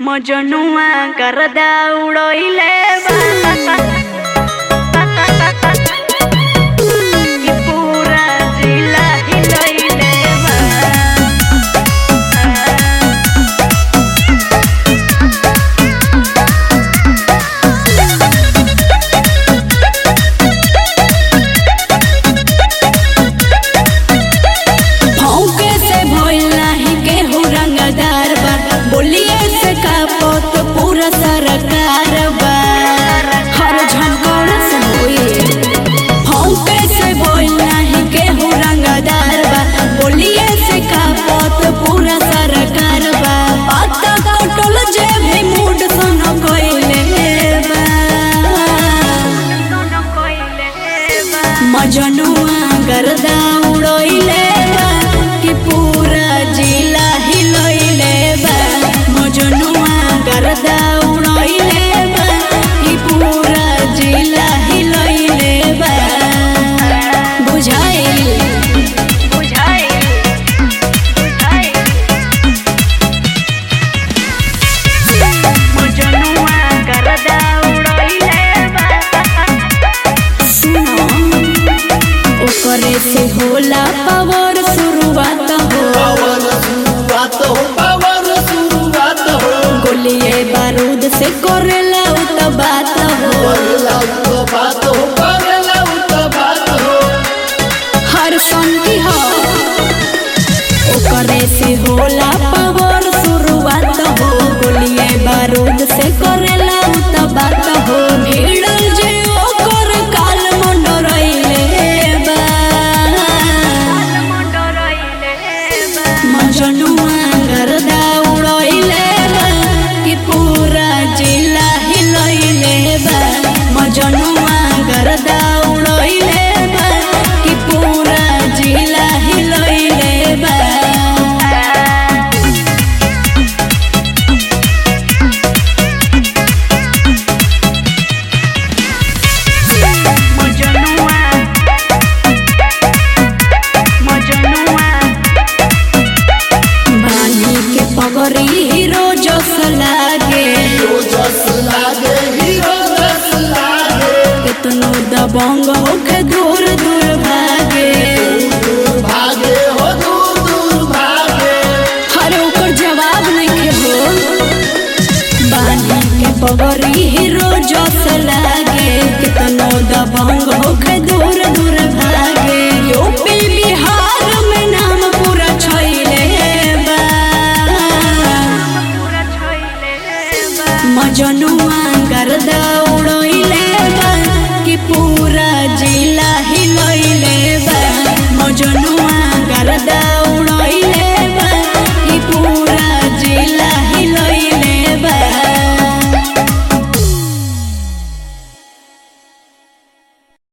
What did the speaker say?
मजनुआ करदा उड़ोइले बा कि पूरा जिला हिलइले बा। भौंके से भइल नाही केहू रंगदार बा, बोलिए से कापत पूरा सरकार बा। हर झमकौर से होई भौंके से भइल नाही केहू रंगदार बा, बोलिए से कापत पूरा सरकार बा। पता कटल जे भी मूड सन कइले बा। मजनुआ गर्दा उड़ोइले बा कि पूरा जिला हिलइले बा। मजनुआ गर्दा उड़ोइले बा कि पूरा जिला हिलइले बा। बुझाइल मजनुआ करदा उड़ोइले बा। सुनो ओकरे से होला पावर शुरुआत हो, गोलिए बारूद से करेला उ त बात हो। हर संगी हो ओकरे से होला पावर शुरुआत हो, गोलिए बारूद से करेला उ त बात हो। भीड़ जे ओकर काल मंडरइले बा। मजनुआ गर्दा उड़ोइले बा कि पूरा जिला हिलइले बा। मजनुआ गर्दा उड़ोइले बा कि पूरा जिला हिलइले बा। बानी के पगड़ी हीरो जस लागे, कितनो दबंग होके दूर दूर भागे। हर ओकर जवाब नहीं हो। बानी के पगड़ी हीरो जस लागे, कितनो दबंग होके दूर दूर भागे। यूपी बिहार में नाम पूरा छैले बा। मजनुआ गर्दा उड़ोइले